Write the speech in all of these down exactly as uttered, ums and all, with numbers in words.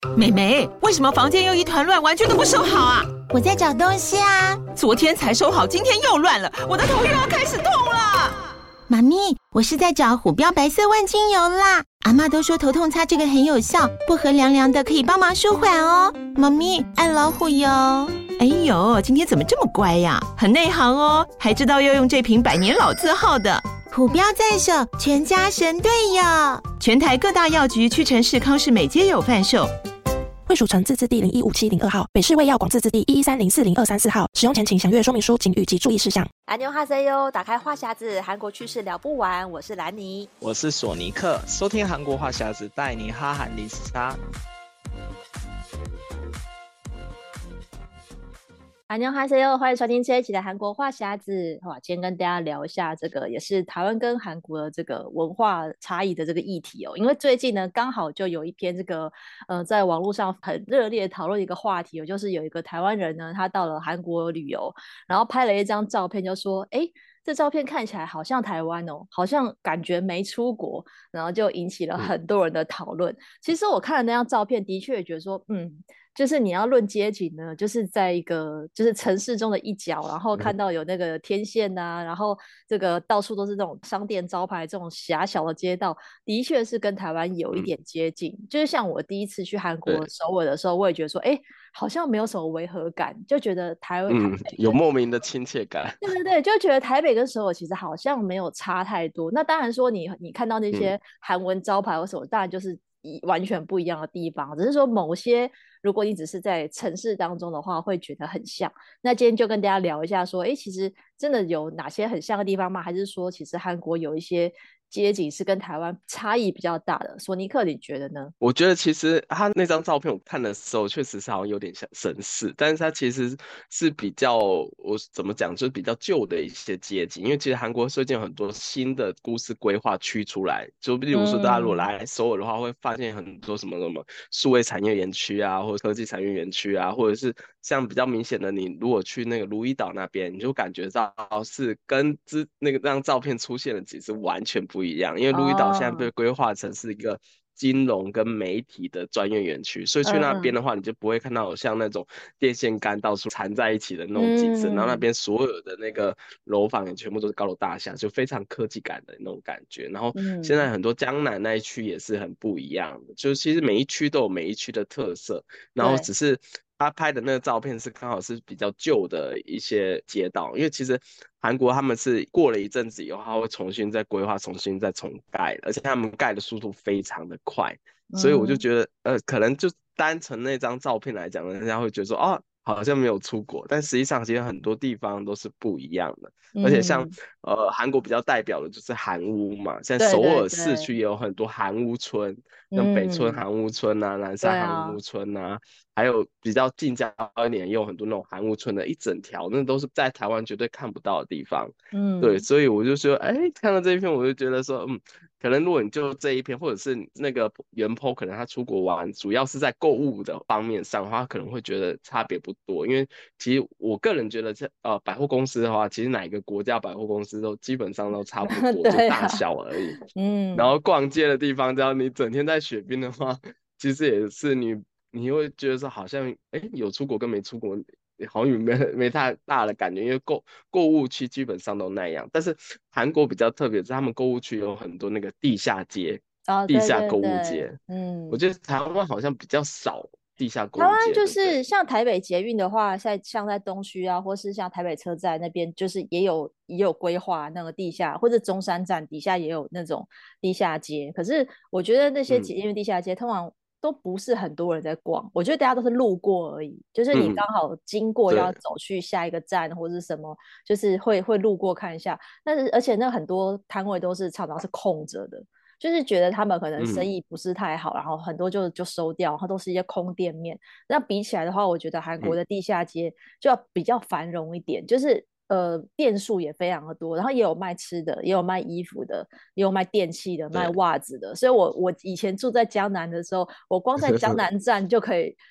妹妹，为什么房间又一团乱，完全都不收好啊？ 我在找东西啊。 昨天才收好，今天又乱了，我的头又要开始痛了。 妈咪，我是在找虎标白色万金油啦。阿嬷都说头痛擦这个很有效，薄荷凉凉的，可以帮忙舒缓哦。妈咪，爱老虎油。 哎呦，今天怎么这么乖呀？很内行哦，还知道要用这瓶百年老字号的。 虎标在手，全家神队友。 全台各大药局、屈臣氏、康士美皆有贩售。 卫署成字字第零一五七零二号，北市卫药广字字第一一三零四零二三四号。使用前请详阅说明书、警语及注意事项。 안녕하세요，打开话匣子，韩国趣事聊不完。我是兰妮， 我是索尼克，收听韩国话匣子，带你哈韩离时差。 안녕하세요，欢迎收听这一期的韩国话匣子。哇，今天跟大家聊一下这个也是台湾跟韩国的这个文化差异的这个议题哦。因为最近呢，刚好就有一篇这个呃，在网络上很热烈讨论一个话题哦，就是有一个台湾人呢，他到了韩国旅游，然后拍了一张照片，就说，哎，这照片看起来好像台湾哦，好像感觉没出国，然后就引起了很多人的讨论。其实我看了那张照片，的确也觉得说，嗯。就是你要论街景呢，就是在一个就是城市中的一角，然后看到有那个天线啊，然后这个到处都是这种商店招牌，这种狭小的街道，的确是跟台湾有一点接近。嗯、就是像我第一次去韩国首尔的时候，我也觉得说，哎，好像没有什么违和感，就觉得台湾、 嗯、有莫名的亲切感。 对对对，就觉得台北跟首尔其实好像没有差太多。那当然说你你看到那些韩文招牌或什么，当然就是完全不一样的地方，只是说某些如果你只是在城市当中的话会觉得很像。那今天就跟大家聊一下说，诶，其实真的有哪些很像的地方吗？还是说其实韩国有一些街景是跟台湾差异比较大的？索尼克你觉得呢？ 我觉得其实他那张照片我看的时候确实是好像有点像神似，但是他其实是比较我怎么讲，就是比较旧的一些街景。因为其实韩国最近有很多新的都市规划区出来，就比如说大家如果来首尔的话，会发现很多什么什么数位产业园区啊，或者科技产业园区啊，或者是像比较明显的，你如果去那个如意岛那边，你就感觉到是跟之那个那张照片出现的景是完全不一样。因为如意岛现在被规划成是一个金融跟媒体的专业园区，所以去那边的话，你就不会看到有像那种电线杆到处缠在一起的那种景色，嗯、然后那边所有的那个楼房也全部都是高楼大厦，就非常科技感的那种感觉。然后现在很多江南那一区也是很不一样的，就是其实每一区都有每一区的特色，然后只是他拍的那个照片是刚好是比较旧的一些街道。因为其实韩国他们是过了一阵子以后，他会重新再规划，重新再重盖，而且他们盖的速度非常的快，所以我就觉得，呃，可能就单纯那张照片来讲，人家会觉得说，哦，好像没有出国，但实际上其实很多地方都是不一样的。而且像呃韩国比较代表的就是韩屋嘛，像首尔市区也有很多韩屋村，像北村韩屋村啊、南山韩屋村啊，还有比较近郊一点也有很多那种韩屋村的一整条，那都是在台湾绝对看不到的地方。嗯，对，所以我就说，哎，看到这一篇我就觉得说，嗯，可能如果你就这一篇，或者是那个原 po 可能他出国玩，主要是在购物的方面上的话，可能会觉得差别不多。因为其实我个人觉得这呃百货公司的话，其实哪一个国家百货公司都基本上都差不多，就大小而已。嗯，然后逛街的地方，只要你整天在雪冰的话，其实也是你你会觉得说好像哎有出国跟没出国好像没没太大的感觉，因为购购物区基本上都那样。但是韩国比较特别是他们购物区有很多那个地下街， 哦、 地下购物街。 对对对嗯， 我觉得台湾好像比较少地下购物街。 台湾就是像台北捷运的话，在像在东区啊，或是像台北车站那边，就是也有也有规划那个地下，或者中山站底下也有那种地下街。可是我觉得那些捷运地下街、嗯、通常都不是很多人在逛，我觉得大家都是路过而已，就是你刚好经过要走去下一个站或者什么，就是会会路过看一下。但是而且那很多摊位都是常常是空着的，就是觉得他们可能生意不是太好，嗯、然后很多就就收掉，然后都是一些空店面。那比起来的话，我觉得韩国的地下街就要比较繁荣一点，嗯、就是呃店数也非常的多，然后也有卖吃的，也有卖衣服的，也有卖电器的，卖袜子的。所以我我以前住在江南的时候，我光在江南站就可以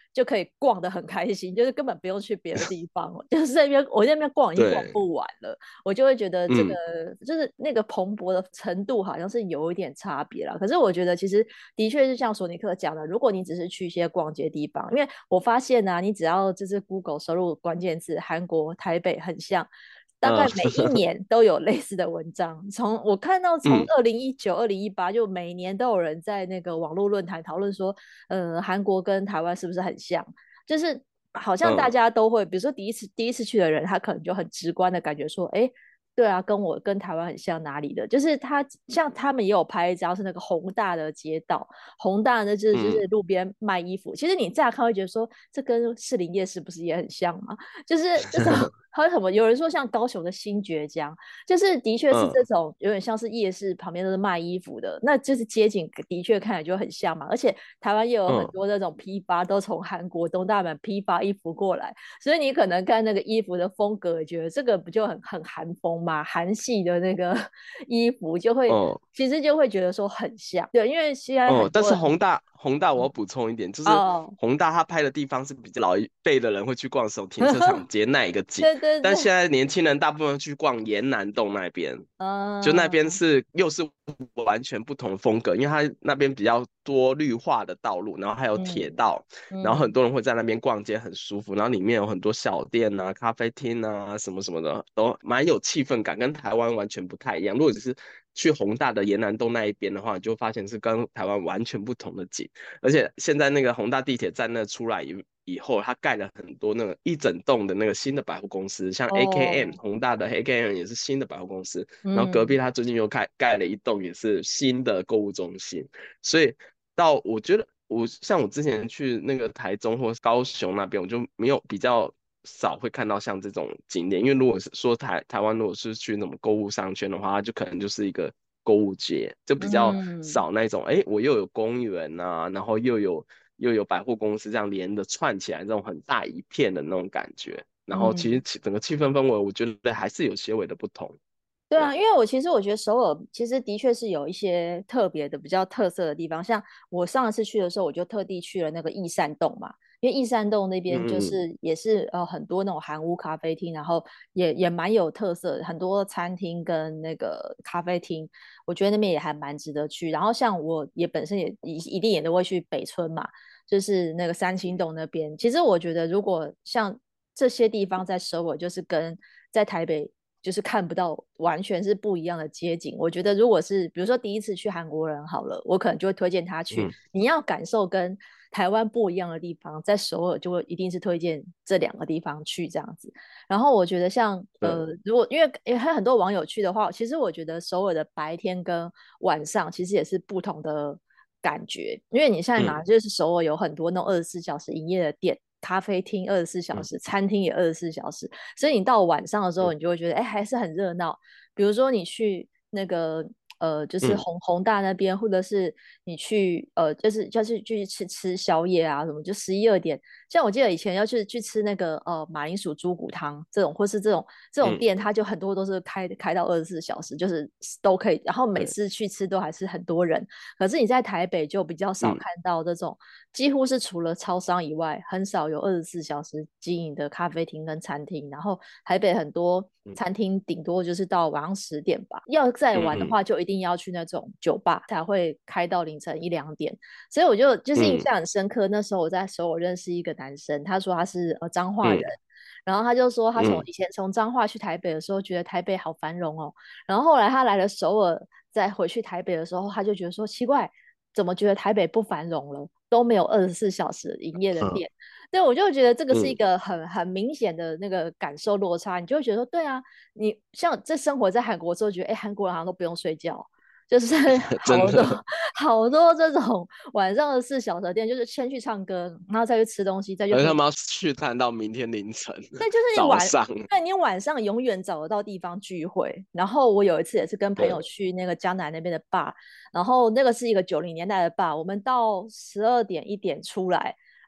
就可以逛得很开心，就是根本不用去别的地方，就是在那边我在那边逛已经逛不完了，我就会觉得这个、嗯、就是那个蓬勃的程度好像是有一点差别啦。可是我觉得其实的确是像索尼克讲的，如果你只是去一些逛街地方，因为我发现啊，你只要就是 Google 收入关键字韩国台北很像，大概每一年都有类似的文章，从我看到从二零一九、二零一八，就每年都有人在那个网络论坛讨论说，呃，韩国跟台湾是不是很像？就是好像大家都会，比如说第一次第一次去的人，他可能就很直观的感觉说，哎。对啊，跟我跟台湾很像，哪里的？就是他像他们也有拍一张是那个宏大的街道，宏大的就是就是路边卖衣服。嗯、其实你乍看会觉得说，这跟士林夜市不是也很像吗？就是这种还有什么？有人说像高雄的新崛江，就是的确是这种有点像是夜市旁边都是卖衣服的，嗯、那就是街景的确看起来就很像嘛。而且台湾也有很多那种批发，都从韩国东大门批发衣服过来，所以你可能看那个衣服的风格，觉得这个不就很很韩风吗？韩系的那个衣服就会，嗯、其实就会觉得说很像，对，因为现在很多、嗯、 但是宏大宏大我要补充一点，就是宏大他拍的地方是比较老一辈的人会去逛的时候，停车场街那一个景， 对对对， 但现在年轻人大部分去逛延南洞那边，嗯、就那边是又是完全不同的风格，因为它那边比较多绿化的道路，然后还有铁道，嗯、然后很多人会在那边逛街，很舒服，然后里面有很多小店啊、咖啡厅啊什么什么的，都蛮有气氛感，跟台湾完全不太一样。如果只是去宏大的延南洞那一边的话，你就发现是跟台湾完全不同的景。而且现在那个宏大地铁站那出来以以后，它盖了很多那个一整栋的那个新的百货公司，像 A K M、哦、宏大的 A K M 也是新的百货公司，嗯、然后隔壁它最近又盖盖了一栋也是新的购物中心，所以到我觉得我像我之前去那个台中或高雄那边，我就没有比较少会看到像这种景点，因为如果是说台台湾如果是去那种购物商圈的话，它就可能就是一个购物节，就比较少那种，哎、嗯，我又有公园啊，然后又有又有百货公司这样连着串起来，这种很大一片的那种感觉。然后其实整个气氛氛围，我觉得还是有些微的不同。 对啊，因为我其实我觉得首尔其实的确是有一些特别的、比较特色的地方，像我上一次去的时候，我就特地去了那个益善洞嘛。因为益善洞那边就是也是、嗯、呃很多那种韩屋咖啡厅，然后也也蛮有特色的，很多餐厅跟那个咖啡厅，我觉得那边也还蛮值得去。然后像我也本身也一一定也都会去北村嘛，就是那个三星洞那边。其实我觉得如果像这些地方在首尔，就是跟在台北就是看不到完全是不一样的街景。我觉得如果是比如说第一次去韩国人好了，我可能就会推荐他去、嗯、你要感受跟台湾不一样的地方，在首尔就会一定是推荐这两个地方去这样子。然后我觉得像呃，如果因为也还有很多网友去的话，其实我觉得首尔的白天跟晚上其实也是不同的感觉。因为你现在嘛、嗯、就是首尔有很多那种二十四小时营业的店，咖啡厅二十四小时、嗯、餐厅也二十四小时，所以你到晚上的时候你就会觉得哎、嗯，还是很热闹。比如说你去那个呃，就是宏宏大那边、嗯，或者是你去呃，就是就是去吃吃宵夜啊什么，就十一二点。像我记得以前要去去吃那个呃马铃薯猪骨汤这种，或是这种这种店，它就很多都是开开到二十四小时，就是都可以。然后每次去吃都还是很多人。可是你在台北就比较少看到这种，嗯、几乎是除了超商以外，很少有二十四小时经营的咖啡厅跟餐厅。然后台北很多餐厅顶多就是到晚上十点吧，要再晚的话就一定。一定要去那种酒吧才会开到凌晨一两点，所以我就就是印象很深刻。嗯、那时候我在首尔认识一个男生，他说他是呃彰化人、嗯，然后他就说他从以前从彰化去台北的时候，觉得台北好繁荣哦，然后后来他来了首尔，再回去台北的时候，他就觉得说奇怪，怎么觉得台北不繁荣了，都没有二十四小时营业的店。嗯，对，我就觉得这个是一个很、嗯、很明显的那个感受落差，你就会觉得说，对啊，你像这生活在韩国之后，觉得哎，韩国人好像都不用睡觉，就是好多好多这种晚上的四小时店，就是先去唱歌，然后再去吃东西，再去。 而他们要去看到明天凌晨。 对，就是你晚上，对，你晚上永远找得到地方聚会。然后我有一次也是跟朋友去那个江南那边的 bar， 然后那个是一个九零年代的 bar， 我们到十二点一点出来。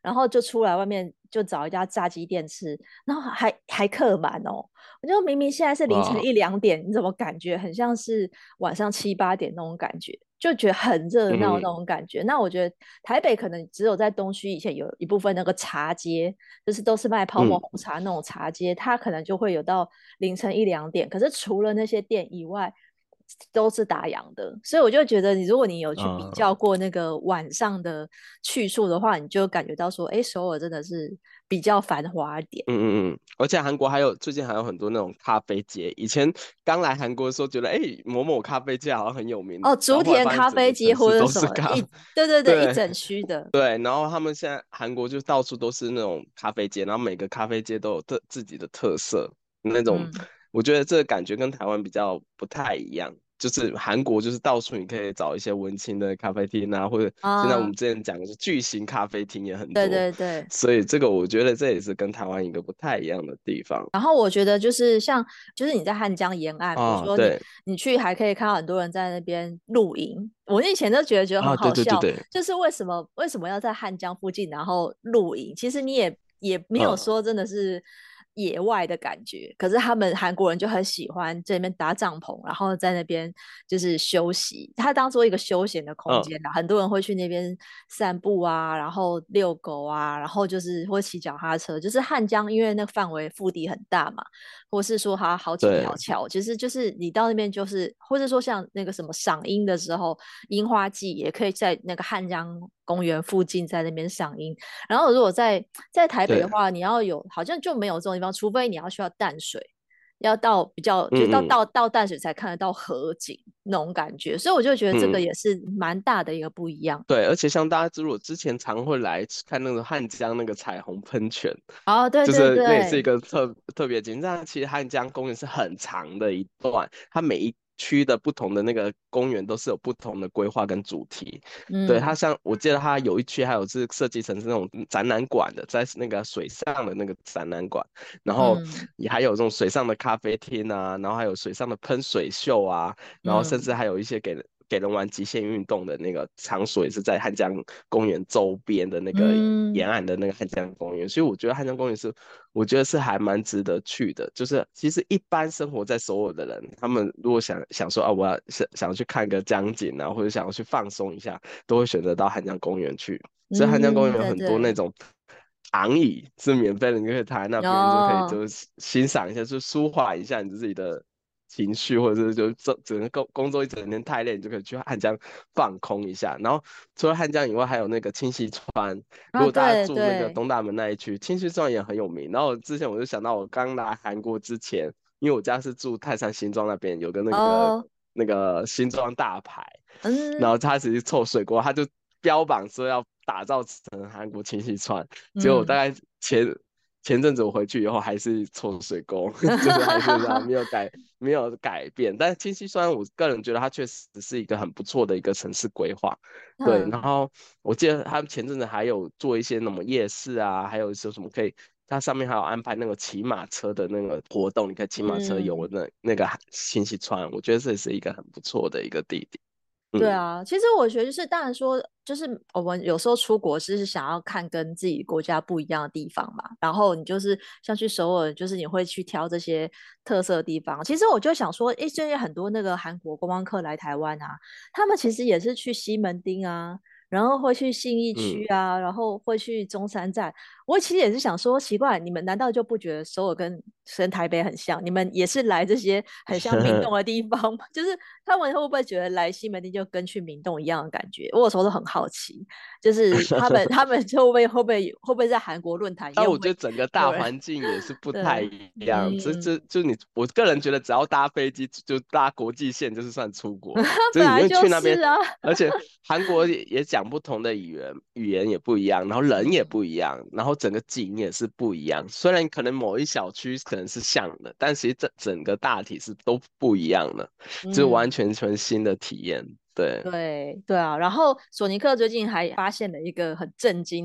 然后就出来外面就找一家炸鸡店吃，然后还还客满哦。我就明明现在是凌晨哇， 一两点，你怎么感觉很像是晚上七八点那种感觉？就觉得很热闹那嗯种感觉。那我觉得台北可能只有在东区以前有一部分那个茶街，就是都是卖泡沫嗯红茶那种茶街，它可能就会有到凌晨一两点。可是除了那些店以外，都是打烊的。所以我就觉得，你如果你有去比啊。 较过那个晚上的去处的话，你就感觉到说，哎，首尔真的是比较繁华一点。 嗯嗯嗯，而且韩国还有最近还有很多那种咖啡街。以前刚来韩国的时候，觉得哎、诶某某咖啡街好像很有名， 哦， 然竹田后后来发现咖啡街整个城或者什市都是咖。 么一，对对对，一对整区的。 对，然后他们现在韩国就到处都是那种咖啡街，然后每个咖啡街都有特自己的特色，那种嗯我觉得这个感觉跟台湾比较不太一样。就是韩国就是到处你可以找一些文青的咖啡厅啊，或者现在我啊， 们之前讲的是巨型咖啡厅也很对多， 对对。 所以这个我觉得这也是跟台湾一个不太一样的地方。 然后我觉得就是像，就是你在汉江沿岸，比如啊， 说你对你去还可以看到很多人在那边露营。我以前都觉得觉得很啊，对好笑， 对对对， 就是为什么为什么要在汉江附近然后露营？其实你也也没有嗯， 说真的是野外的感觉，可是他们韩国人就很喜欢这边搭帐篷，然后在那边就是休息，它当做一个休闲的空嗯， 间啦。很多人会去那边散步啊，然后遛狗啊，然后就是会骑脚踏车。就是汉江，因为那个范围腹地很大嘛，或是说它好几条对， 桥，其实就是你到那边就是，或者说像那个什么赏樱的时候，樱花季也可以在那个汉江公园附近在那边赏樱。然后如果在在台北的对， 话，你要有好像就没有这种地方，除非你要需要淡水，要到比较就是到嗯嗯到到淡水才看得到河景那种感觉，所以我就觉得这个嗯， 也是蛮大的一个不一样。 对，而且像大家如果之前常会来看那个汉江那个彩虹喷泉， 哦，对就对是那也是一对。 个特特别景。但其实汉江公园是很长的一段，它每一区的不同的那个公园都是有不同的规划跟主题。对，它嗯像我记得它有一区还有是设计成是那种展览馆的，在那个水上的那个展览馆，然后嗯也还有这种水上的咖啡厅啊，然后还有水上的喷水秀啊，然后甚至嗯还有一些给人给人玩极限运动的那个场所，也是在汉江公园周边的那个嗯。 沿岸的那个汉江公园。所以我觉得汉江公园是，我觉得是还蛮值得去的。就是其实一般生活在首尔的人，他们如果想想说啊，我要想想去看个江景啊，或者想要去放松一下，都会选择到汉江公园去。所以汉江公嗯， 园有对对。 很多那种躺椅是免费的，你可以躺在那边，就可以哦。 就是欣赏一下，就舒缓一下你自己的情绪，或者是就整整个工工作一整天太累，你就可以去汉江放空一下。然后除了汉江以外，还有那个清溪川。如啊， 果大家对住那个对。 东大门那一区，清溪川也很有名。然后之前我就想到，我刚来韩国之前，因为我家是住泰山新庄那边，有个那个哦。 那个新庄大排，然嗯后他只是臭水锅，他就标榜说要打造成韩国清溪川，结果我大嗯。 概前前阵子我回去以后还是臭水沟，就是还是这样没有改没有改变。但是清溪川，我个人觉得它确实是一个很不错的一个城市规划。对，然嗯后我记得他们前阵子还有做一些什么夜市啊，还有说什么可以。它上面还有安排那个骑马车的那个活动，你可以骑马车游嗯。 那那个清溪川，我觉得这是一个很不错的一个地点。嗯对啊，其实我觉得就是，当然说，就是我们有时候出国是想要看跟自己国家不一样的地方嘛，然后你就是像去首尔，就是你会去挑这些特色的地方。其实我就想说，诶，最近很多那个韩国观光客来台湾啊，他们其实也是去西门町啊，然后会去信义嗯， 区啊，然后会去中山站。我其实也是想说，奇怪，你们难道就不觉得首尔跟跟台北很像？你们也是来这些很像明洞的地方吗？就是他们会不会觉得来西门町就跟去明洞一样的感觉？我有时候都很好奇，就是他们他们就会不会会不会会不会在韩国论坛也但我觉会得整个有人大环境也是不太对。 一样。这嗯。 这就你，我个人觉得只要搭飞机就搭国际线，就是算出国了。就是你本来会去那边， 就是啊。 而且韩国也也讲不同的语言，语言也不一样，然后人也嗯不一样，然后整个景也是不一样。虽然可能某一小区可能是像的，但其实整整个大体是都不一样的，就是完嗯。 全全新的体验。对， 对对啊，然后索尼克最近还发现了一个很震惊的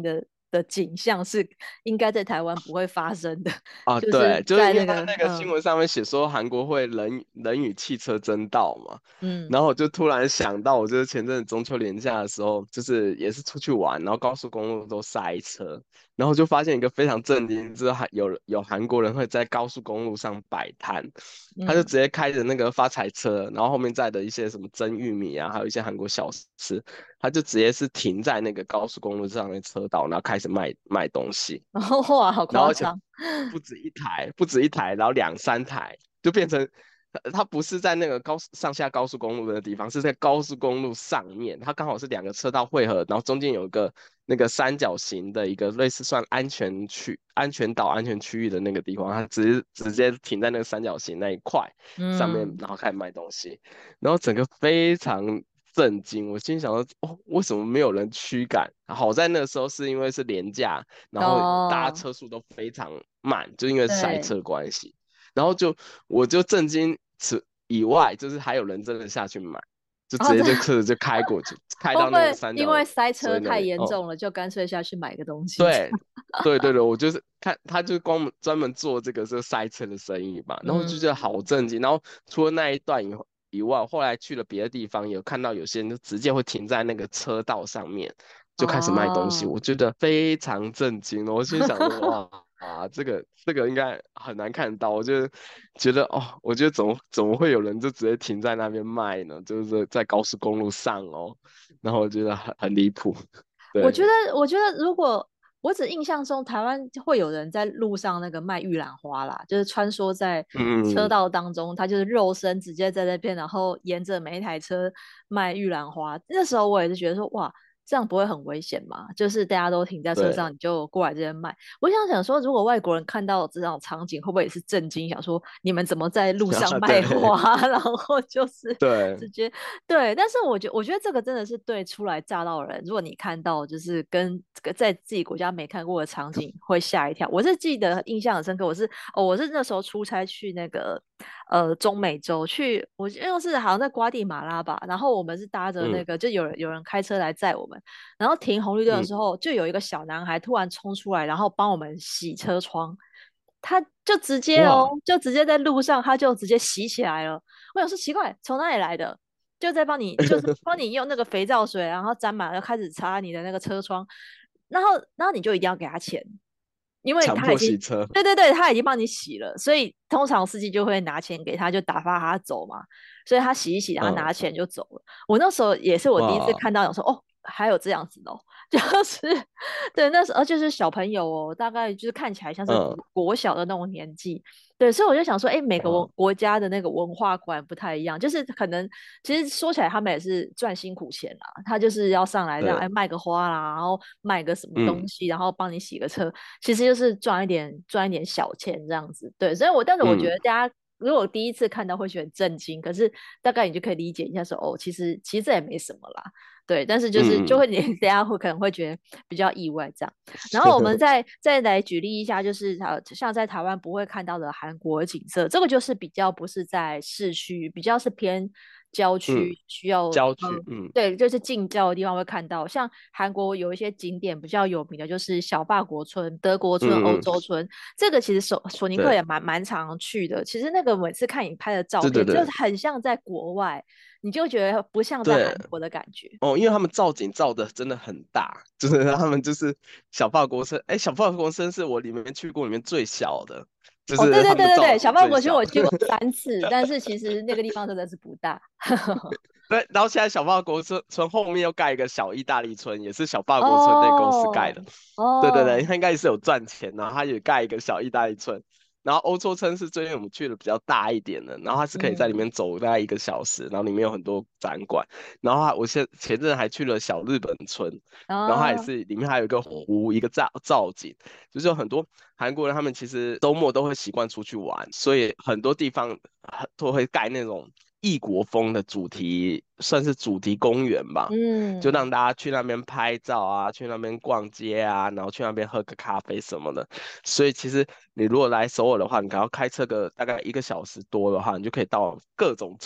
的景象是应该在台湾不会发生的， 啊， 就是对，就是在那个因为他那个新嗯闻上面写说韩国会人人与汽车争道嘛，然嗯， 后我就突然想到，我就是前阵子中秋连假的时候，就是也是出去玩，然后高速公路都塞车，然后就发现一个非常震惊，就是韩有有韩国人会在高速公路上摆摊，他就嗯， 直接开着那个发财车，然后后面载的一些什么蒸玉米啊，还有一些韩国小吃，他就直接是停在那个高速公路上的车道，然后开始卖卖东西。 然后哇，好然后而且夸张， 不止一台，不止一台，然后两三台，就变成它它不是在那个高速上下高速公路的地方，是在高速公路上面，它刚好是两个车道汇合，然后中间有一个那个三角形的一个类似算安全区、安全岛、安全区域的那个地方，它直接直接停在那个三角形那一块上面， 嗯， 然后开始卖东西，然后整个非常震惊，我心想说，哦，为什么没有人驱赶？好在那个时候是因为是连假，然后大家哦， 车速都非常慢，就因为塞对， 车关系。然后就我就震惊此以外，就是还有人真的下去买，就直哦， 接这就车子就开过去，开到那个会不会三角因为塞车太锥那边。哦， 严重了，就干脆下去买个东西？ 对，对对对，我就是看他就光门专门做这个这个塞车的生意嘛，然后我就觉得嗯， 好震惊。然后除了那一段以后以外，后来去了别的地方，有看到有些人就直接会停在那个车道上面，就开始卖东西， 哦， 我觉得非常震惊。我心想说，哇啊，这个这个应该很难看到。我就觉得哦，我觉得怎么怎么会有人就直接停在那边卖呢？就是在高速公路上哦，然后我觉得很很离谱，对。 我觉得，我觉得如果我只印象中台湾会有人在路上那个卖玉兰花啦，就是穿梭在车嗯， 道当中，他就是肉身直接在那边，然后沿着每一台车卖玉兰花。那时候我也是觉得说，哇，这样不会很危险吗？就是大家都停在车对， 上，你就过来这边卖。我想想说，如果外国人看到这种场景，会不会也是震惊，想说你们怎么在路上啊， 卖对花？然后就是对， 直接对，但是我觉我觉得这个真的是对初来乍到的人，如果你看到就是跟这个在自己国家没看过的场景，会吓一跳。我是记得印象很深刻，我是哦，我是那时候出差去那个呃中美洲去，我记得是好像在瓜地马拉吧，然后我们是搭着那嗯个就有人有人开车来载我们，然后停红绿灯的嗯， 时候，就有一个小男孩突然冲出来，然后帮我们洗车窗。他就直接哦， 哇， 就直接在路上，他就直接洗起来了。我想说奇怪，从哪里来的？就在帮你，就是帮你用那个肥皂水，然后沾满了，开始擦你的那个车窗，然后，然后你就一定要给他钱，因为强他已经， 迫洗车， 对对对，他已经帮你洗了，所以通常司机就会拿钱给他，就打发他走嘛。所以他洗一洗，然后嗯， 拿钱就走了。我那时候也是我第一次哇， 看到，有说哦，还有这样子的哦，就是对，那时候就是小朋友哦，大概就是看起来像是嗯， 国国小的那种年纪，对，所以我就想说，哎，每个哇， 文国家的那个文化馆不太一样，就是可能其实说起来，他们也是赚辛苦钱啦，他就是要上来这样， 对， 哎，卖个花啦，然后卖个什么东嗯西，然后帮你洗个车，其实就是赚一点赚一点小钱这样子，对，所以我但是我觉嗯， 得大家。如果第一次看到会觉得很震惊，可是大概你就可以理解一下说，哦，其实其实这也没什么啦，对，但是就是就嗯会你大家会可能会觉得比较意外这样。然后我们再再来举例一下，就是呃，像在台湾不会看到的韩国景色，这个就是比较不是在市区，比较是偏郊嗯， 区，需要呃， 郊区，嗯对，就是近郊的地方会看到。像韩国有一些景点比较有名的，就是小法国村、德国村、欧嗯嗯， 洲村，这个其实索索尼克对， 也蛮蛮常去的。其实那个每次看你拍的照片，就是对对对很像在国外，你就觉得不像在韩对， 国的感觉。 哦，因为他们造景造的真的很大，就是他们就是小法国村，哎，小法国村是我里面去过里面最小的，就哦，对是他们造对对对对，小法国其实景最小。 我去过三次，但是其实那个地方真的是不大。 对，然后现在小法国村村后面又盖一个小意大利村，也是小法国村那个公司盖哦的。对对对， 哦， 他应该也是有赚钱，然后他也盖一个小意大利村。然后欧洲村是最近我们去的比较大一点的，然后它是可以在里嗯， 面走大概一个小时，然后里面有很多展馆。然后还我现前阵还去了小日本村，然后它也啊， 是里面还有一个湖，一个造造景，就是有很多韩国人他们其实周末都会习惯出去玩，所以很多地方都会盖那种异国风的主题，算是主题公园吧。就嗯， 让大家去那边拍照啊，去那边逛街啊，然后去那边喝个咖啡什么的。所以其实你如果来首尔的话，你只要开车个大概一个小时多的话，你就可以到各种村，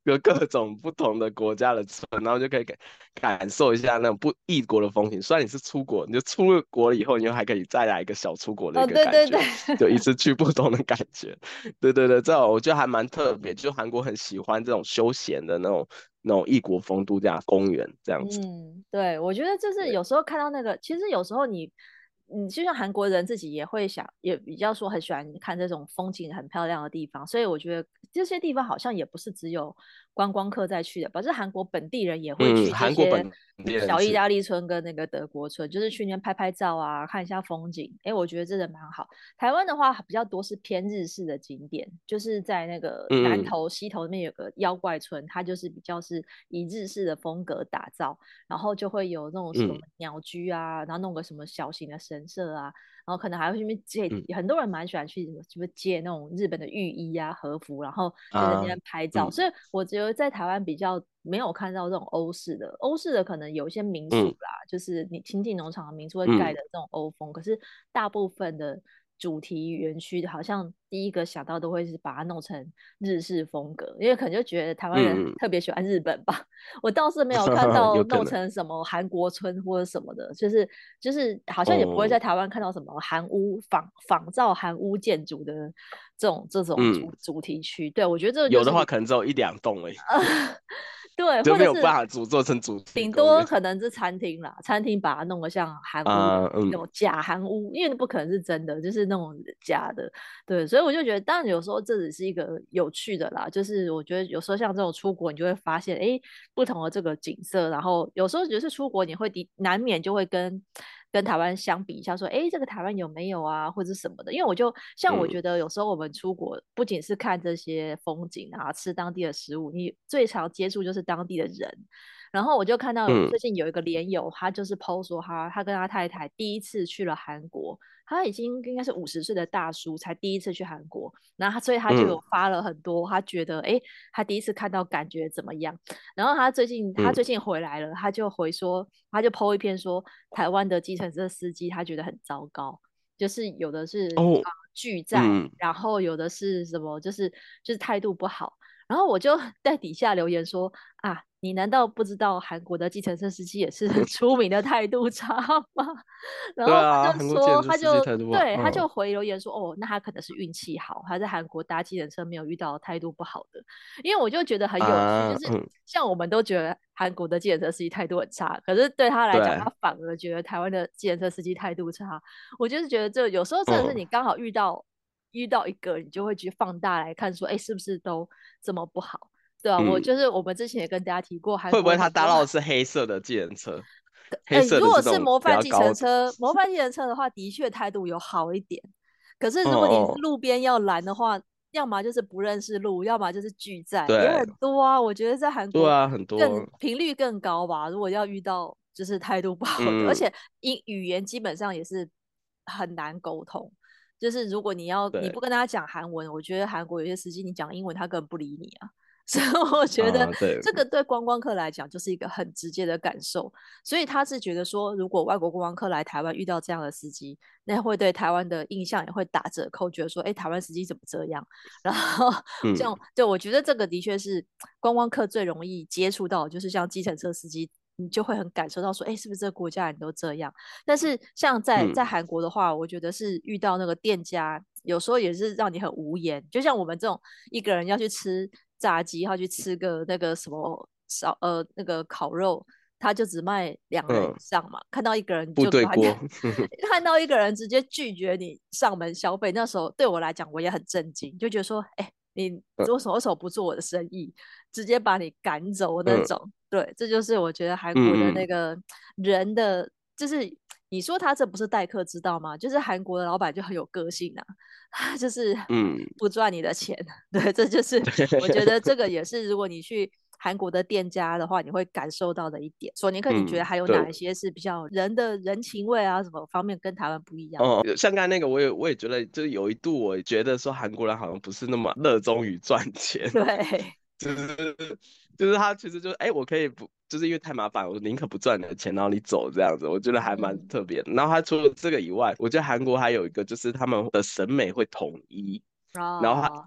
有各种不同的国家的村，然后就可以感感受一下那种不异国的风情。虽然你是出国，你就出了国了以后，你就还可以再来一个小出国的哦， 一个感觉， 对对对， 就一次去不同的感觉。对对对，这种我觉得还蛮特别，就韩国很喜欢这种休闲的那种那种异国风度假公园这样子。 嗯，对，我觉得就是对， 有时候看到那个，其实有时候你，你就像韩国人自己也会想，也比较说很喜欢看这种风景很漂亮的地方，所以我觉得这些地方好像也不是只有观光客在去的，吧，是韩国本地人也会嗯， 去这些韩国本地人小意去， 大利村跟那个德国村，就是去那边拍拍照啊，看一下风景。哎，我觉得真的蛮好。台湾的话比较多是偏日式的景点，就是在那个南嗯投、西投那边有个妖怪村，它就是比较是以日式的风格打造，然后就会有那种什么嗯鸟居啊，然后弄个什么小型的神社啊，然后可能还会去那边借， 嗯很多人蛮喜欢去什么，就是借那种日本的浴衣啊、和服，然后在那啊边拍照。 嗯所以我觉得在台湾比较没有看到这种欧式的，欧式的可能有一些民宿嗯啦，就是你亲近农场的民宿会盖嗯的这种欧风，可是大部分的主题园区好像第一个想到都会是把它弄成日式风格，因为可能就觉得台湾人嗯特别喜欢日本吧。我倒是没有看嗯， 到有可能弄成什么韩国村或者什么的，就是就是好像也不会哦， 在台湾看到什么韩屋仿仿造韩屋建筑的这种这种嗯， 主主题区。对，我觉得这个就有的话是你可能只有一两栋而已， 呃，对， 就没或者是有办法组做成主题顶公园多可能是餐厅啦，餐厅把它弄得像韩屋的啊，嗯那种假韩屋，因为不可能是真的，就是那种假的。对，所以我就觉得，当然有时候这只是一个有趣的啦，就是我觉得有时候像这种出国，你就会发现，哎，不同的这个景色，然后有时候觉得是出国，你会的难免就会跟跟台湾相比一下，说，哎，这个台湾有没有啊，或者什么的。因为我就像我嗯觉得有时候我们出国，不仅是看这些风景啊，吃当地的食物，你最常接触就是当地的人。然后我就看到有嗯最近有一个连友，他就是 P O 说他他跟他太太第一次去了韩国，他已经应该是五十岁的大叔，才第一次去韩国，然后他所以他就有嗯发了很多，他觉得诶他第一次看到感觉怎么样？然后他最近他嗯， 最近回来了，他就回说，他就 P O 一篇说台湾的计程车司机他觉得很糟糕，就是有的是哦， 啊、呃拒载， 嗯， 然后有的是什么就是就是态度不好。然后我就在底下留言说啊，你难道不知道韩国的计程车司机也是出名的态度差吗？然后他对啊， 就说， 韩国建筑他就司机态度不好， 对，他嗯就回留言说，哦，那他可能是运气好，他在韩国搭计程车没有遇到态度不好的。因为我就觉得很有趣，就是啊，嗯， 像我们都觉得韩国的计程车司机态度很差，可是对他来讲， 对， 他反而觉得台湾的计程车司机态度差。我就是觉得这有时候真的是嗯， 你刚好遇到遇到一个，你就会去放大来看说，哎，是不是都这么不好？对啊，我嗯， 就是我们之前也跟大家提过，韩会不会他国很多， 搭到的是黑色的计程车？黑哎， 色如果的是那种是模范计比较高的， 程车，模范计程车的话，的确态度有好一点。可是哦如果你哦， 路边要拦的话，要么就是不认识路，要么就是拒载，也对， 很多啊。我觉得在韩国对啊，很更多， 频率更高吧。如果要遇到就是态度不好的，而嗯， 且英语言基本上也是很难沟通。就是如果你要你对， 不跟他讲韩文，我觉得韩国有些司机你讲英文，他根本不理你啊。所以我觉得啊，对， 这个对观光客来讲就是一个很直接的感受，所以他是觉得说，如果外国观光客来台湾遇到这样的司机，那会对台湾的印象也会打折扣，觉得说，哎，台湾司机怎么这样？然后嗯像就我觉得这个的确是观光客最容易接触到，就是像计程车司机。你就会很感受到说，哎，是不是这个国家人都这样？但是像在嗯在韩国的话，我觉得是遇到那个店家，有时候也是让你很无言。就像我们这种一个人要去吃炸鸡，要去吃个那个什么烧呃那个烤肉，他就只卖两人以嗯， 上嘛。看到一个人部就把你队锅， 看到一个人直接拒绝你上门消费，那时候对我来讲我也很震惊，就觉得说，哎，你嗯为什么为什么不做我的生意？直接把你赶走那嗯种。对，这就是我觉得韩国的嗯嗯那个人的，就是你说他这不是待客之道吗？就是韩国的老板就很有个性啊，他就是嗯， 不赚你的钱。对，这就是我觉对， 得这个也是，如果你去韩国的店家的话，你会感受到的一点。索尼克，你觉得嗯，对。 还有哪一些是比较人的人情味啊，什么方面跟台湾不一样？ 哦，像刚才那个，我也我也觉得，就是有一度我也觉得说韩国人好像不是那么热衷于赚钱， 对， 就是就是他其实就是哎、我可以不，就是因为太麻烦，我宁可不赚你的钱，然后你走这样子，我觉得还蛮嗯， 特别的。然后他除了这个以外，我觉得韩国还有一个就是他们的审美会统一，然后他哦，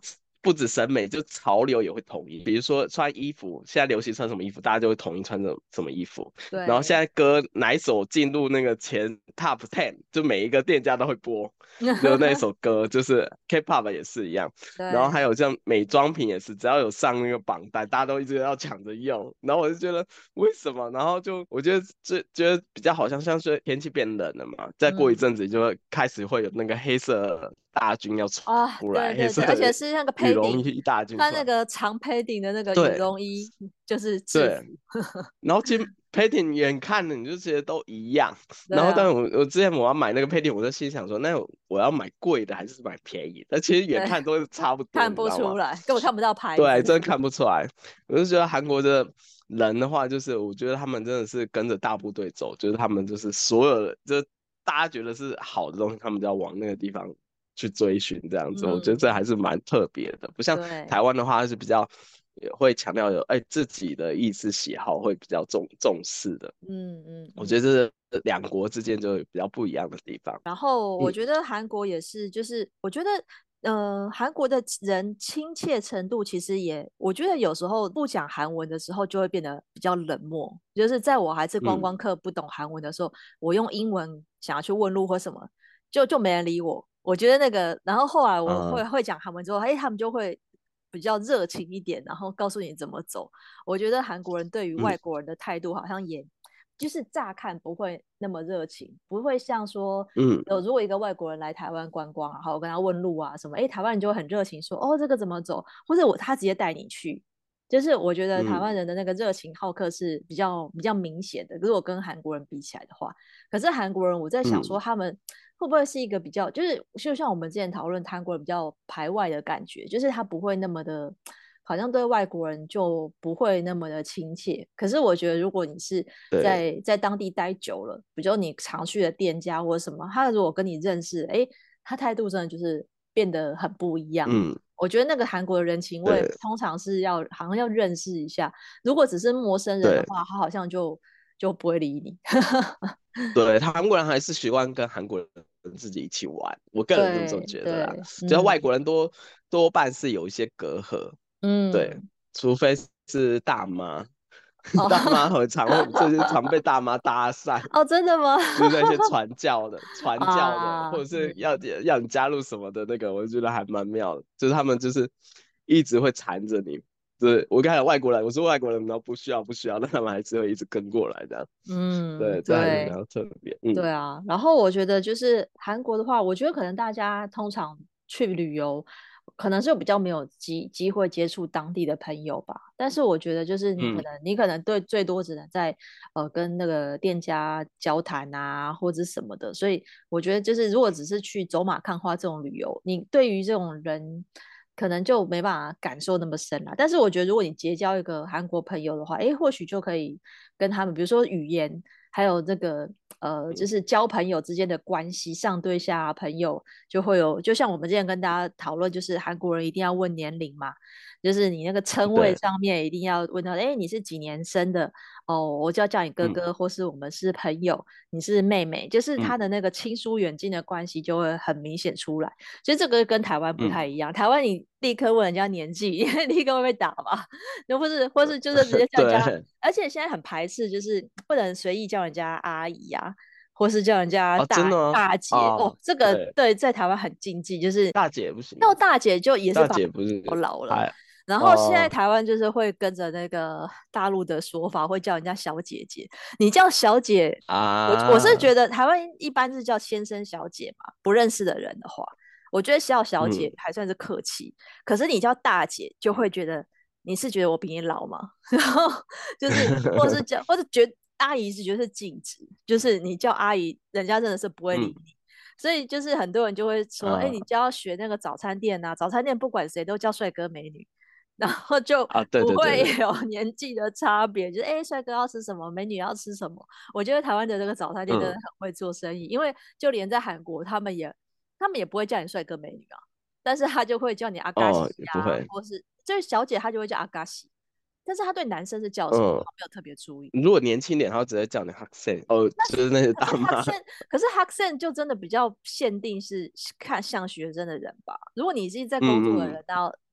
不止审美，就潮流也会统一。比如说穿衣服，现在流行穿什么衣服，大家就会统一穿什么什么衣服。 对， 然后现在歌哪一首进入那个前 top ten， 就每一个店家都会播，就那一首歌，就是 K-pop 也是一样。然后还有像美妆品也是，只要有上那个榜单，大家都一直要抢着用。然后我就觉得为什么？然后就我觉得这觉得比较好像像是天气变冷了嘛，再过一阵子就会开始会有那个黑色大军要出啊， 来， 对对对，而且是那个羽绒 padding， 衣大军， 穿那个长 padding 的那个羽绒衣就是制服。 然后其实 padding 远看的你就觉得都一样，啊、然后但我我之前我要买那个 padding， 我就心想说，那我要买贵的还是买便宜的？但其实远看都是差不多， 看不出来，根本看不到牌子。 对，真的看不出来。我就觉得韩国的人的话，就是我觉得他们真的是跟着大部队走，就是他们就是所有的，就是大家觉得是好的东西，他们就要往那个地方去追寻这样子。嗯、我觉得这还是蛮特别的，不像台湾的话是比较也会强调有哎自己的意识喜好会比较重重视的。嗯嗯，我觉得这是两国之间就比较不一样的地方。 然后我觉得韩国也是，就是我觉得。呃，韩国的人亲切程度其实也，我觉得有时候不讲韩文的时候就会变得比较冷漠。就是在我还是观光客不懂韩文的时候，嗯、我用英文想要去问路或什么，就就没人理我。我觉得那个，然后后来我会、嗯、会讲韩文之后，哎，他们就会比较热情一点，然后告诉你怎么走。我觉得韩国人对于外国人的态度好像也。嗯就是乍看不会那么热情，不会像说，嗯，有如果一个外国人来台湾观光，然后我跟他问路啊什么，哎，台湾人就会很热情说，哦，这个怎么走，或者我他直接带你去，就是我觉得台湾人的那个热情好客是比较比较明显的，如果跟韩国人比起来的话，可是韩国人我在想说他们会不会是一个比较，就是就像我们之前讨论韩国人比较排外的感觉，就是他不会那么的。好像对外国人就不会那么的亲切，可是我觉得如果你是在在当地待久了，比如你常去的店家或什么，他如果跟你认识，哎，他态度真的就是变得很不一样。嗯，我觉得那个韩国的人情味通常是要好像要认识一下，如果只是陌生人的话，他好像就就不会理你。 对，他韩国人还是习惯跟韩国人自己一起玩，我个人是这么觉得啦。只要外国人多、嗯、多半是有一些隔阂。嗯，对，除非是大妈，哦、大妈很常会，就是常被大妈搭讪。 哦，真的吗？ 就是那些传教的、传教的，啊、或者是要要你加入什么的那个，我觉得还蛮妙的。就是他们就是一直会缠着你。对，我刚才外国人，我说外国人，然后不需要不需要，但他们还是会一直跟过来的。嗯，对，这还是比较特别。嗯， 对啊。然后我觉得就是韩国的话，我觉得可能大家通常去旅游。可能是比较没有机机会接触当地的朋友吧，但是我觉得就是你可能、嗯、你可能对最多只能在呃跟那个店家交谈啊或者什么的，所以我觉得就是如果只是去走马看花这种旅游，你对于这种人可能就没办法感受那么深啦。但是我觉得如果你结交一个韩国朋友的话，哎，或许就可以跟他们，比如说语言。还有这个呃，就是交朋友之间的关系，上对下朋友就会有，就像我们之前跟大家讨论，就是韩国人一定要问年龄嘛，就是你那个称谓上面一定要问到，哎，你是几年生的？哦，我就要叫你哥哥，嗯、或是我们是朋友，你是妹妹，就是他的那个亲疏远近的关系就会很明显出来。其实这个跟台湾不太一样，嗯、台湾你立刻问人家年纪，立刻会被打嘛，或是或是就是直接叫人家，而且现在很排斥，就是不能随意叫人家阿姨啊，或是叫人家大、 哦、 大姐 哦, 哦，这个 对, 对在台湾很禁忌，就是大姐不行， 叫大姐就也是大姐不是老了。然后现在台湾就是会跟着那个大陆的说法，会叫人家小姐姐。你叫小姐啊，我我是觉得台湾一般是叫先生小姐嘛，不认识的人的话，我觉得叫小姐还算是客气。嗯、可是你叫大姐，就会觉得你是觉得我比你老吗？然后就是或是叫或者觉得阿姨是觉得是禁止，就是你叫阿姨，人家真的是不会理你。嗯所以就是很多人就会说，哎、uh, 欸，你就要学那个早餐店啊，早餐店不管谁都叫帅哥美女。然后就不会有年纪的差别，就是哎，帅哥要吃什么，美女要吃什么。我觉得台湾的这个早餐店真的很会做生意，嗯、因为就连在韩国，他们也他们也不会叫你帅哥美女啊，但是他就会叫你阿嘎西啊，哦、或是就是小姐，他就会叫阿嘎西。但是他对男生是叫什么，嗯、他没有特别注意。 如果年轻点，他会直接叫你 Haksen 哦，就是那些大妈。 可是 Haksen 就真的比较限定是看像学生的人吧。如果你是在工作的人，到、嗯、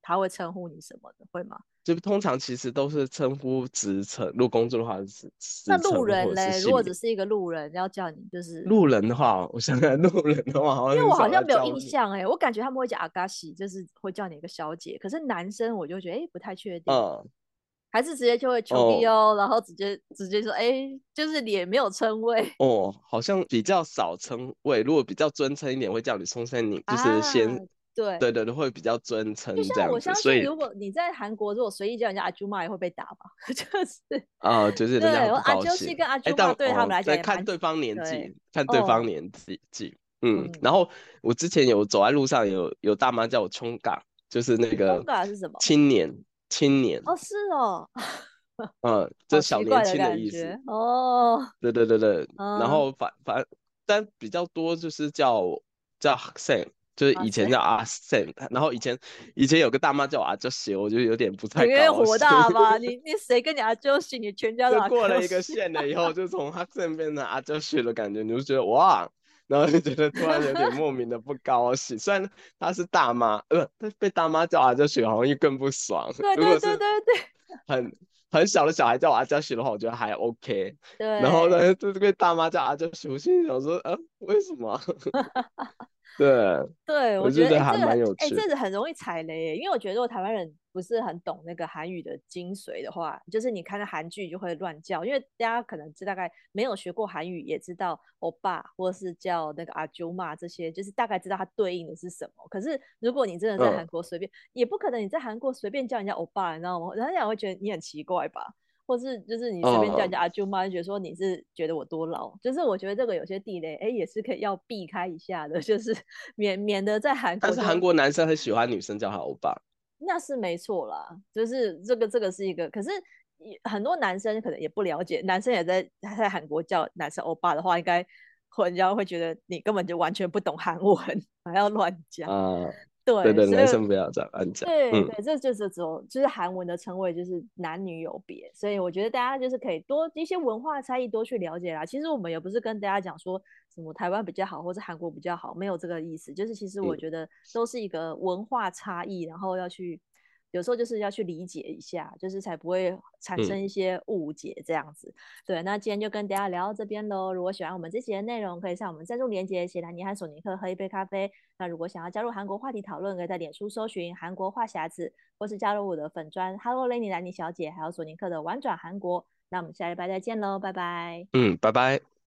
他会称呼你什么的，会吗？ 就通常其实都是称呼职称，如果工作的话是那职称或者是路人嘞，如姓名。 果只是一个路人要叫你，就是路人的话，我想想，路人的话好因为我好像很少像没有印在叫路。 象哎、我感觉他们会叫阿嘎西，就是会叫你一个小姐，可是男生我就觉得哎、不太确定， 嗯， 还是直接就会求必哦哦，然后直接直接说哎、就是也没有称谓哦，好像比较少称谓，如果比较尊称一点，会叫你松山你，就是啊， 先， 对。 对对对，会比较尊就像称这样子， 我相信， 所以如果你在韩国，如果随意叫人家阿朱玛，也会被打吧？就是啊、就是人家会对，我不阿啾西高兴。哎， 跟阿朱玛但哦， 对他们来讲再也蛮看对方年对纪，看对方哦， 年纪纪，嗯，然嗯， 后我之前有走在路上有有大妈叫我冲港，就是那个中嘎是什么？ 青年青年， 哦，是哦， 嗯，这好是小年奇怪的轻的意思。 感觉哦， 对对对对，然嗯， 后反反但比较多就是叫叫 Sam，就是哇塞， 以前叫阿 Sam，然后以前以前有个大妈叫我阿就写，我就有点不太你因为火高兴。 大吧？你你谁跟你阿啾西？你全家都就阿过了一个啾西， 线了以后，就从哈 Sam 变成阿就写的感觉，你就觉得哇，然后就觉得突然有点莫名的不高兴。虽然她是大妈，呃，被大妈叫阿就写好像又更不爽。 对对对如果是对对很很小的小孩叫我阿加许的话，我觉得还 OK。然后对， 呢，这被大妈叫阿加许，我心里想说，呃，为什么？对， 对，我我觉得哎、欸这个就觉得还蛮有哎、欸这趣的。 个很容易踩雷耶，因为我觉得如果台湾人不是很懂那个韩语的精髓的话，就是你看到韩剧就会乱叫，因为大家可能知大概没有学过韩语，也知道欧巴或是叫那个阿舅妈这些，就是大概知道它对应的是什么。可是如果你真的在嗯， 韩国随便，也不可能你在韩国随便叫人家欧巴，你知道吗？人家会觉得你很奇怪吧？或是就是你随便叫人嗯， 家阿舅妈，就觉得说你是觉得我多老，就是我觉得这个有些地雷，哎，也是可以要避开一下的，就是免免得在韩国就但是韩国男生很喜欢女生叫他欧巴。 那是没错啦，就是这个这个是一个，可是很多男生可能也不了解，男生也在在韩国叫男生欧巴的话，应该人家会觉得你根本就完全不懂韩文，还要乱讲。 啊、对对， 对， 所以男生不要这样乱讲。嗯对对，这就是只有就是韩文的称谓，就是男女有别，所以我觉得大家就是可以多一些文化差异多去了解啦。其实我们也不是跟大家讲说什么台湾比较好，或是韩国比较好，没有这个意思。就是其实我嗯觉得都是一个文化差异，然后要去有时候就是要去理解一下，就是才不会产嗯生一些误解这样子。对，那今天就跟大家聊到这边喽。如果喜欢我们这期的内容，可以上我们赞助连结，写兰尼和索尼克喝一杯咖啡。那如果想要加入韩国话题讨论，可以在脸书搜寻韩国话匣子，或是加入我的粉专 Hello Lenny 兰妮小姐，还有索尼克的玩转韩国。那我们下礼拜再见喽，拜拜。 嗯，拜拜。